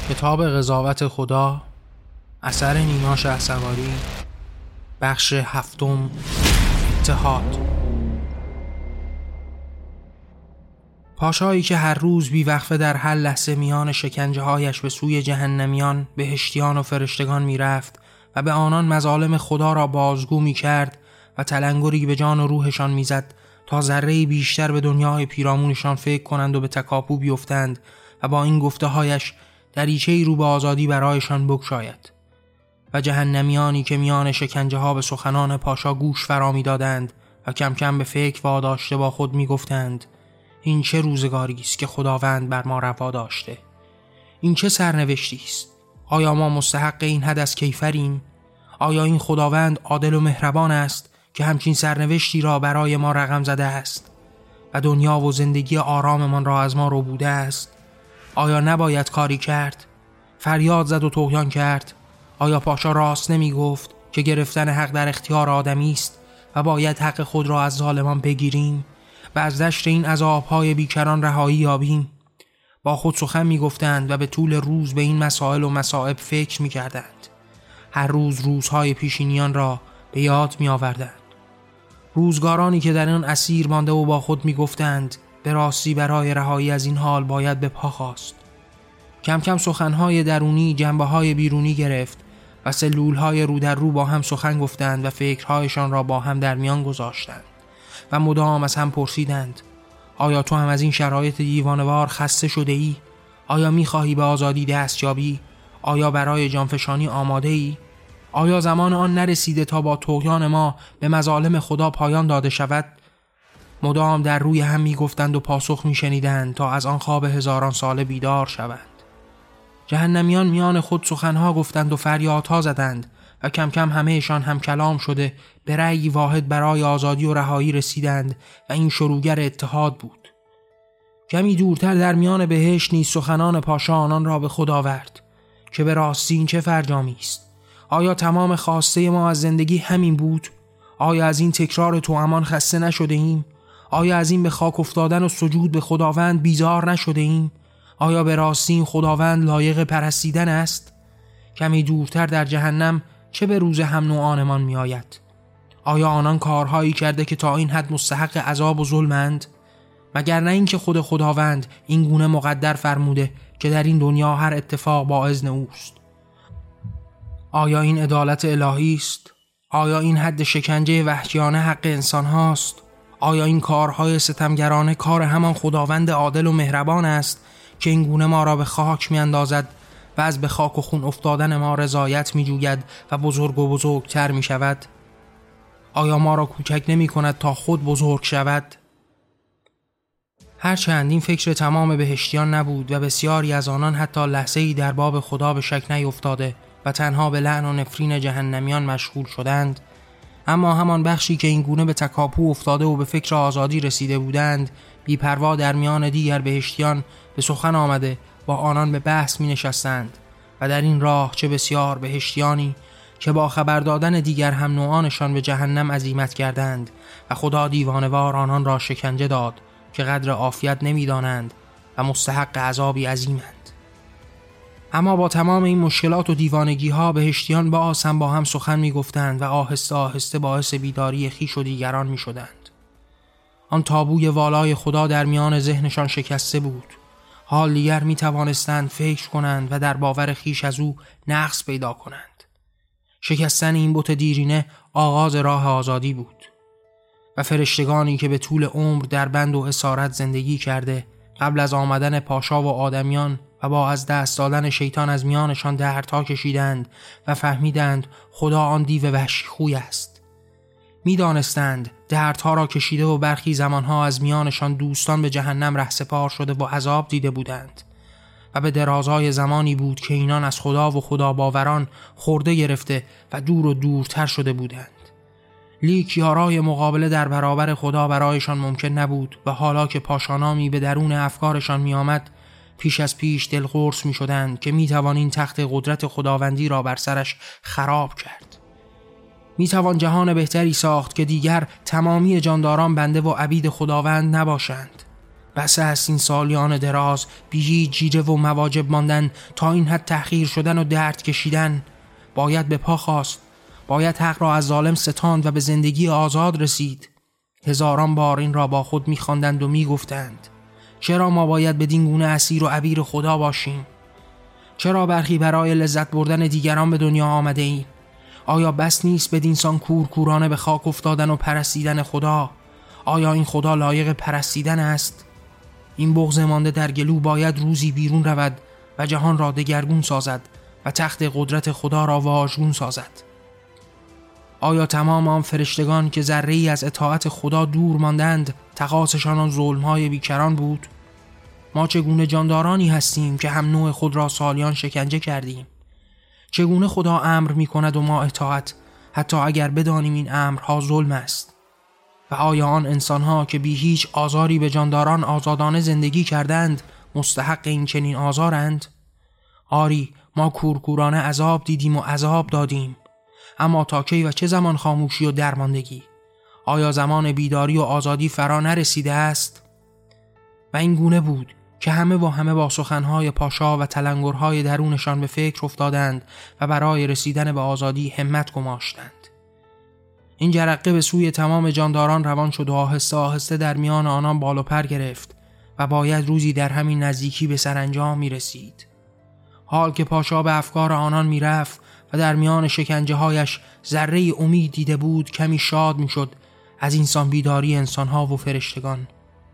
کتاب قضاوت خدا، اثر نیما شهسواری، بخش 7، اتحاد. پاشایی که هر روز بیوقفه در هر لحظه میان شکنجه هایش به سوی جهنمیان، بهشتیان و فرشتگان می رفت و به آنان مظالم خدا را بازگو می کرد و تلنگری به جان و روحشان می زد تا ذره‌ای بیشتر به دنیای پیرامونشان فکر کنند و به تکاپو بیفتند و با این گفته هایش دریچه‌ای رو به آزادی برایشان بگشاید. و جهنمیانی که میان شکنجه ها به سخنان پاشا گوش فرا می دادند و کم کم به فکر واداشته با خود می گفتند: این چه روزگاری است که خداوند بر ما روا داشته؟ این چه سرنوشتی است؟ آیا ما مستحق این حد از کیفریم؟ آیا این خداوند عادل و مهربان است که همچین سرنوشتی را برای ما رقم زده است و دنیا و زندگی آراممان را از ما ربوده است؟ آیا نباید کاری کرد؟ فریاد زد و طغیان کرد. آیا پاشا راست نمی گفت که گرفتن حق در اختیار آدمی است و باید حق خود را از ظالمان بگیریم و از دشت این عذاب‌های بیکران رهایی یابیم؟ با خود سخن می گفتند و به طول روز به این مسائل و مصائب فکر می کردند. هر روز روزهای پیشینیان را به یاد می آوردند. روزگارانی که در آن اسیر مانده و با خود می گفتند به راستی برای رهایی از این حال باید به پا خاست. کم کم سخنهای درونی جنبه‌های بیرونی گرفت و سلولهای رو در رو با هم سخن گفتند و فکرهایشان را با هم در میان گذاشتند و مدام از هم پرسیدند: آیا تو هم از این شرایط دیوانه‌وار خسته شده ای؟ آیا می‌خواهی به آزادی دست یابی؟ آیا برای جانفشانی آماده ای؟ آیا زمان آن نرسیده تا با طغیان ما به مظالم خدا پایان داده شود؟ مدام در روی هم می‌گفتند و پاسخ می‌شنیدند تا از آن خواب هزاران ساله بیدار شوند. جهنمیان میان خود سخنها گفتند و فریادها زدند و کم کم همهشان هم کلام شده به رأی واحد برای آزادی و رهایی رسیدند و این شروعگر اتحاد بود. کمی دورتر در میان بهشت نیز سخنان پاشا آنان را به خود آورد که به راستی این چه فرجامی است؟ آیا تمام خواسته ما از زندگی همین بود؟ آیا از این تکرار توامان خسته نشده ایم؟ آیا از این به خاک افتادن و سجود به خداوند بیزار نشده ایم؟ آیا به راستی این خداوند لایق پرستیدن است؟ کمی دورتر در جهنم چه به روز هم نوعانمان می آید؟ آیا آنان کارهایی کرده که تا این حد مستحق عذاب و ظلمند؟ مگر نه این که خود خداوند این گونه مقدر فرموده که در این دنیا هر اتفاق با اذن اوست؟ آیا این عدالت الهی است؟ آیا این حد شکنجه وحشیانه حق انسان هاست؟ آیا این کارهای ستمگرانه کار همان خداوند عادل و مهربان است که این گونه ما را به خاک می اندازد و از به خاک و خون افتادن ما رضایت می جوید و بزرگ و بزرگتر می شود؟ آیا ما را کوچک نمی کند تا خود بزرگ شود؟ هرچند این فکر تمام بهشتیان نبود و بسیاری از آنان حتی لحظه‌ای در باب خدا به شک نیفتاده و تنها به لعن و نفرین جهنمیان مشغول شدند، اما همان بخشی که این گونه به تکاپو افتاده و به فکر آزادی رسیده بودند، بی‌پروا در میان دیگر بهشتیان به سخن آمده با آنان به بحث می نشستند و در این راه چه بسیار بهشتیانی که با خبر دادن دیگر هم نوعانشان به جهنم عزیمت کردند و خدا دیوانوار آنان را شکنجه داد که قدر عافیت نمی دانند و مستحق عذابی عظیمند. اما با تمام این مشکلات و دیوانگی ها بهشتیان با هم سخن می گفتند و آهسته آهسته باعث بیداری خویش و دیگران می شدند. آن تابوی والای خدا در میان ذهنشان شکسته بود. حال دیگر می توانستند فکر کنند و در باور خویش از او نقص پیدا کنند. شکستن این بت دیرینه آغاز راه آزادی بود و فرشتگانی که به طول عمر در بند و اسارت زندگی کرده قبل از آمدن پاشا و آدمیان و با از دست دادن شیطان از میانشان دردها کشیدند و فهمیدند خدا آن دیو وحشی خوی است. می دانستند دردها را کشیده و برخی زمانها از میانشان دوستان به جهنم رهسپار شده و عذاب دیده بودند و به درازای زمانی بود که اینان از خدا و خدا باوران خورده گرفته و دور و دورتر شده بودند. لیک یارای مقابله در برابر خدا برایشان ممکن نبود و حالا که پاشانامی به درون افکارشان می آمد پیش از پیش دلقرص می شدند که می توان این تخت قدرت خداوندی را بر سرش خراب کرد. می توان جهان بهتری ساخت که دیگر تمامی جانداران بنده و عبید خداوند نباشند. بس است این سالیان دراز بی هیچ جیره و مواجب ماندن، تا این حد تحقیر شدن و درد کشیدن. باید به پا خاست، باید حق را از ظالم ستاند و به زندگی آزاد رسید. هزاران بار این را با خود می‌خواندند و می‌گفتند چرا ما باید بدین گونه اسیر و عبیر خدا باشیم؟ چرا برخی برای لذت بردن دیگران به دنیا آمده ایم؟ آیا بس نیست بدینسان کورکورانه به خاک افتادن و پرستیدن خدا؟ آیا این خدا لایق پرستیدن است؟ این بغض مانده در گلو باید روزی بیرون رود و جهان را دگرگون سازد و تخت قدرت خدا را واژگون سازد. آیا تمام آن فرشتگان که ذره‌ای از اطاعت خدا دور ماندند تقاصشان آن ظلم‌های بیکران بود؟ ما چگونه جاندارانی هستیم که هم نوع خود را سالیان شکنجه کردیم؟ چگونه خدا امر می کند و ما اطاعت، حتی اگر بدانیم این امرها ظلم است؟ و آیا آن انسانها که بی هیچ آزاری به جانداران آزادانه زندگی کردند مستحق این چنین آزارند؟ آری، ما کورکورانه عذاب دیدیم و عذاب دادیم، اما تا کی و چه زمان خاموشی و درماندگی؟ آیا زمان بیداری و آزادی فرا نرسیده است؟ و این گونه بود که همه با سخنهای پاشا و تلنگرهای درونشان به فکر افتادند و برای رسیدن به آزادی همت گماشتند. این جرقه به سوی تمام جانداران روان شد و آهسته آهسته در میان آنان بال و پر گرفت و باید روزی در همین نزدیکی به سرانجام می رسید. حال که پاشا به افکار آنان می رفت و در میان شکنجه هایش ذره امید دیده بود، کمی شاد می شد از اینسان بیداری انسانها و فرشتگان.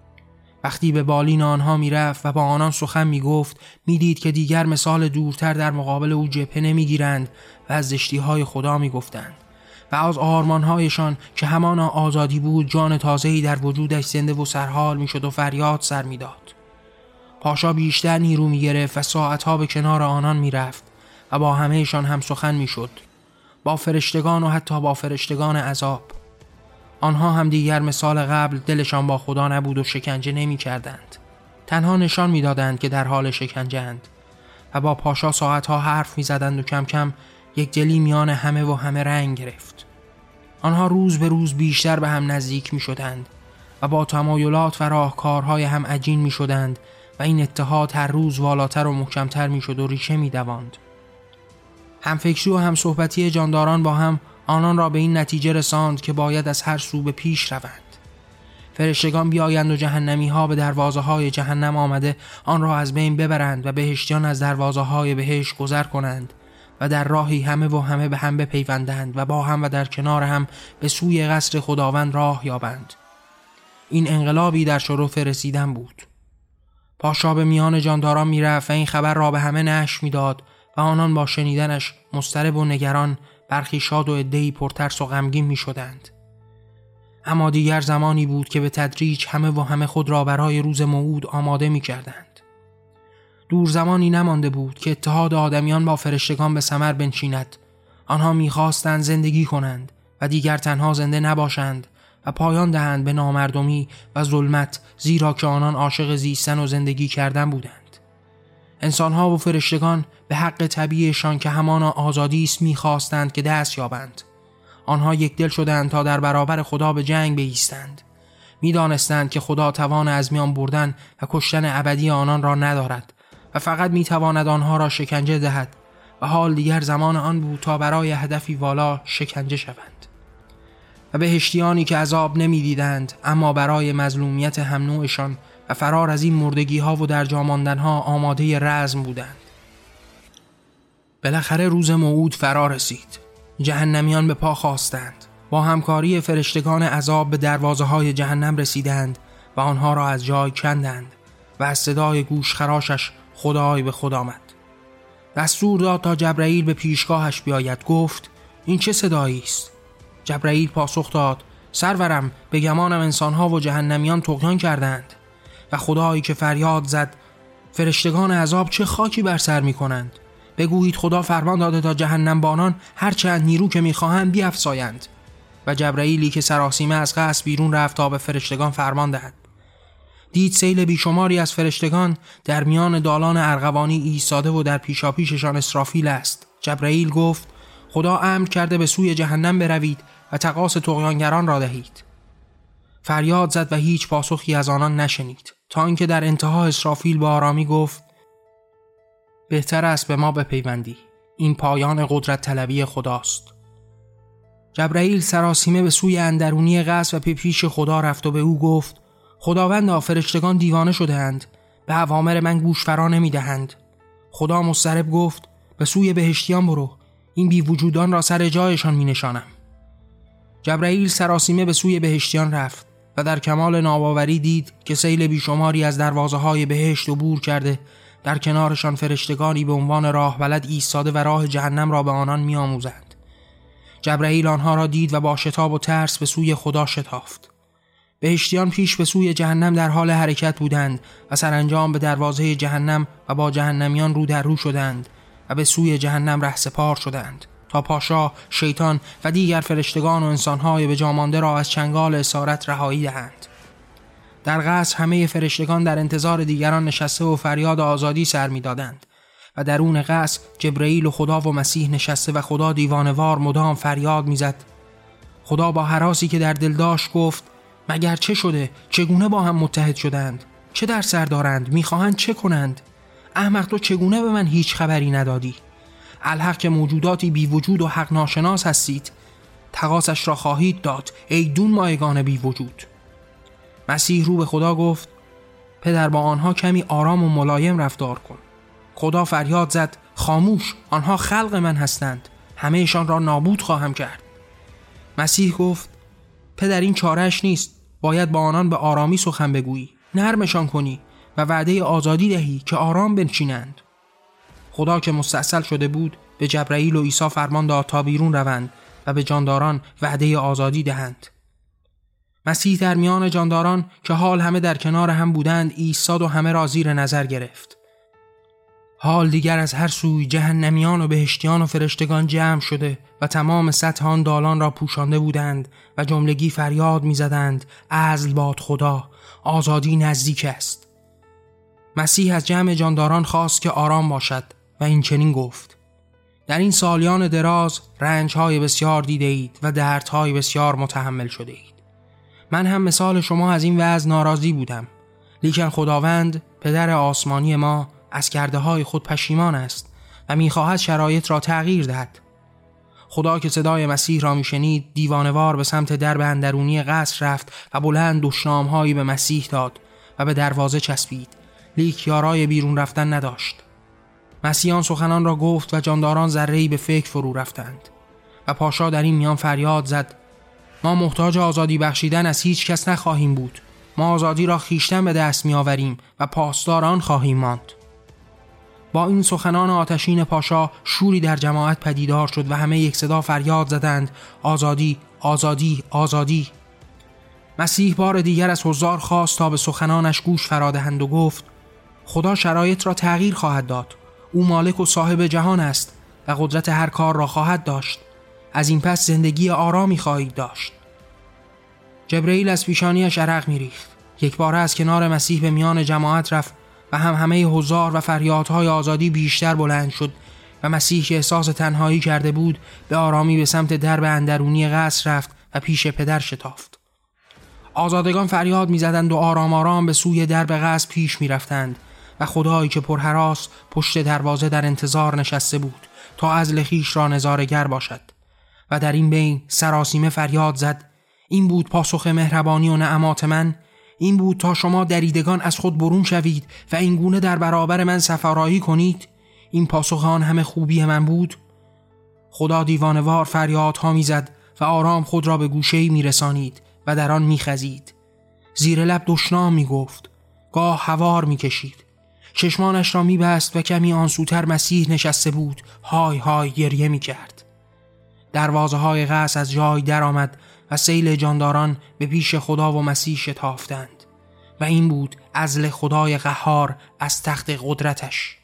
وقتی به بالین آنها می رفت و با آنان سخن می گفت، می دید که دیگر مثال دورتر در مقابل او جبهه نمی گیرند و از زشتی‌های خدا می گفتند و از آرمانهایشان که همانا آزادی بود جان تازه‌ای در وجودش زنده و سرحال می شد و فریاد سر می داد. پاشا بیشتر نیرو می گرفت و ساعتها به کنار آنان می رفت و با همهشان هم سخن می شد، با فرشتگان و حتی با فرشتگان عذاب. آنها هم دیگر مثال قبل دلشان با خدا نبود و شکنجه نمی کردند. تنها نشان می دادند که در حال شکنجه اند و با پاشا ساعتها حرف می زدند و کم کم یک دلی میان همه و همه رنگ گرفت. آنها روز به روز بیشتر به هم نزدیک می شدند و با تمایلات و راهکارهای هم عجین می شدند و این اتحاد هر روز والاتر و محکمتر می شد و ریشه می دواند. همفکری و همصحبتی جانداران با هم آنان را به این نتیجه رساند که باید از هر سو به پیش روند. فرشتگان بیایند و جهنمی ها به دروازه های جهنم آمده آن را از بین ببرند و بهشتیان از دروازه های بهشت گذر کنند و در راهی همه و همه به هم بپیوندند و با هم و در کنار هم به سوی قصر خداوند راه یابند. این انقلابی در شرف رسیدن بود. پاشا به میان جانداران میرفت و این خبر را به همه نشر میداد و آنان با شنیدنش مضطرب و نگران، برخی شاد و عده‌ای پرترس و غمگین می شدند. اما دیگر زمانی بود که به تدریج همه و همه خود را برای روز موعود آماده می کردند. دور زمانی نمانده بود که اتحاد آدمیان با فرشتگان به ثمر بنشیند. آنها می خواستند زندگی کنند و دیگر تنها زنده نباشند و پایان دهند به نامردمی و ظلمت، زیرا که آنان عاشق زیستن و زندگی کردن بودند. انسانها و فرشتگان به حق طبیعشان که همانا آزادی است می‌خواستند که دست یابند. آنها یک دل شدند تا در برابر خدا به جنگ بایستند. می‌دانستند که خدا توان از میان بردن و کشتن ابدی آنان را ندارد و فقط می‌تواند آنها را شکنجه دهد و حال دیگر زمان آن بود تا برای هدفی والا شکنجه شوند. و بهشتیانی که عذاب نمی‌دیدند اما برای مظلومیت هم نوعشان و فرار از این مردگی ها و در جا ماندن ها آماده رزم بودند. بالاخره روز موعود فرا رسید. جهنمیان به پا خاستند. با همکاری فرشتگان عذاب به دروازه های جهنم رسیدند و آنها را از جای کندند و از صدای گوش خراشش خدای به خود آمد. دستور داد تا جبرائیل به پیشگاهش بیاید. گفت این چه صدایی است؟ جبرائیل پاسخ داد سرورم، به گمانم انسانها و جهنمیان طغیان کردند. و خدایی که فریاد زد فرشتگان عذاب چه خاکی بر سر می کنند. بگویید خدا فرمان داده تا جهنم بانان هر چند نیرو که می خواهند بیفزایند. و جبرائیلی که سراسیمه از قصر بیرون رفت تا به فرشتگان فرمان دهد. دید سیل بیشماری از فرشتگان در میان دالان ارغوانی ایستاده و در پیشاپیششان اسرافیل است. جبرائیل گفت خدا امر کرده به سوی جهنم بروید و تقاص طغیانگران را دهید. فریاد زد و هیچ پاسخی از آنان نشنید. تا اینکه در انتها اسرافیل با آرامی گفت بهتر است به ما بپیوندی، این پایان قدرت طلبی خداست. جبرائیل سراسیمه به سوی اندرونی قصر و پیش خدا رفت و به او گفت خداوندا، فرشتگان دیوانه شده‌اند، به اوامر من گوش فرا نمی‌دهند. خدا مضطرب گفت به سوی بهشتیان برو، این بی وجودان را سر جایشان می‌نشانم. جبرائیل سراسیمه به سوی بهشتیان رفت و در کمال ناباوری دید که سیل بیشماری از دروازه‌های بهشت عبور کرده، در کنارشان فرشتگانی به عنوان راه بلد ایستاده و راه جهنم را به آنان می‌آموزند. جبرائیل آنها را دید و با شتاب و ترس به سوی خدا شتافت. بهشتیان پیش به سوی جهنم در حال حرکت بودند و سرانجام به دروازه جهنم و با جهنمیان رو در رو شدند و به سوی جهنم رهسپار شدند تا پاشا، شیطان و دیگر فرشتگان و انسانهای به جا مانده را از چنگال اسارت رهایی دهند. در قصر همه فرشتگان در انتظار دیگران نشسته و فریاد آزادی سر می‌دادند و درون قصر جبرائیل و خدا و مسیح نشسته و خدا دیوانوار مدام فریاد می‌زد. خدا با هراسی که در دل داشت گفت مگر چه شده؟ چگونه با هم متحد شدند؟ چه در سر دارند؟ می‌خواهند چه کنند؟ احمق، تو چگونه به من هیچ خبری ندادی؟ الحق که موجوداتی بی وجود و حق ناشناس هستید، تقاصش را خواهید داد ای دون مایگان بی وجود. مسیح رو به خدا گفت پدر، با آنها کمی آرام و ملایم رفتار کن. خدا فریاد زد خاموش، آنها خلق من هستند، همه‌شان را نابود خواهم کرد. مسیح گفت پدر، این چاره‌اش نیست، باید با آنان به آرامی سخن بگویی، نرمشان کنی و وعده آزادی دهی که آرام بنشینند. خدا که مستعسل شده بود به جبرائیل و عیسی فرمان داد تا بیرون روند و به جانداران وعده آزادی دهند. مسیح در میان جانداران که حال همه در کنار هم بودند ایستاد و همه را زیر نظر گرفت. حال دیگر از هر سوی جهنمیان و بهشتیان و فرشتگان جمع شده و تمام سطح آن دالان را پوشانده بودند و جملگی فریاد می زدند عزل باد خدا، آزادی نزدیک است. مسیح از جمع جانداران خواست که آرام باشد و این چنین گفت در این سالیان دراز رنج‌های بسیار دیده اید و دردهای بسیار متحمل شده اید. من هم مثال شما از این وضع ناراضی بودم، لیکن خداوند پدر آسمانی ما از کرده‌های خود پشیمان است و می‌خواهد شرایط را تغییر دهد. خدا که صدای مسیح را می‌شنید دیوانه‌وار به سمت درب اندرونی قصر رفت و بلند دشنام‌هایی به مسیح داد و به دروازه چسبید، لیک یارای بیرون رفتن نداشت. مسیح سخنان را گفت و جانداران ذره‌ای به فکر فرو رفتند و پاشا در این میان فریاد زد ما محتاج آزادی بخشیدن از هیچ کس نخواهیم بود. ما آزادی را خیشتن به دست می آوریم و پاسدار آن خواهیم ماند. با این سخنان آتشین پاشا شوری در جماعت پدیدار شد و همه یک صدا فریاد زدند آزادی، آزادی، آزادی. مسیح بار دیگر از حضار خواست تا به سخنانش گوش فرا دهند و گفت خدا شرایط را تغییر خواهد داد. او مالک و صاحب جهان است و قدرت هر کار را خواهد داشت. از این پس زندگی آرامی خواهید داشت. جبرائیل از پیشانیش عرق می‌ریخت. یک باره از کنار مسیح به میان جماعت رفت و همه حضار و فریادهای آزادی بیشتر بلند شد و مسیح که احساس تنهایی کرده بود به آرامی به سمت درب اندرونی قصر رفت و پیش پدر شتافت. آزادگان فریاد می‌زدند و آرام آرام به سوی درب قصر پیش می‌رفتند و خدایی که پرهراس پشت دروازه در انتظار نشسته بود تا عزل خویش را نظاره‌گر باشد. و در این بین سراسیمه فریاد زد این بود پاسخ مهربانی و نعمات من، این بود تا شما دریدگان از خود برون شوید و این گونه در برابر من سفارایی کنید. این پاسخ آن همه خوبی من بود. خدا دیوانوار فریادها میزد و آرام خود را به گوشه‌ای میرسانید و در آن میخزید. زیر لب دشنام میگفت، گاه هوار میکشید، چشمانش را میبست و کمی آنسوتر مسیح نشسته بود های های گریه میکرد. دروازه های قصر از جای در آمد و سیل جانداران به پیش خدا و مسیح شتافتند و این بود عزل خدای قهار از تخت قدرتش.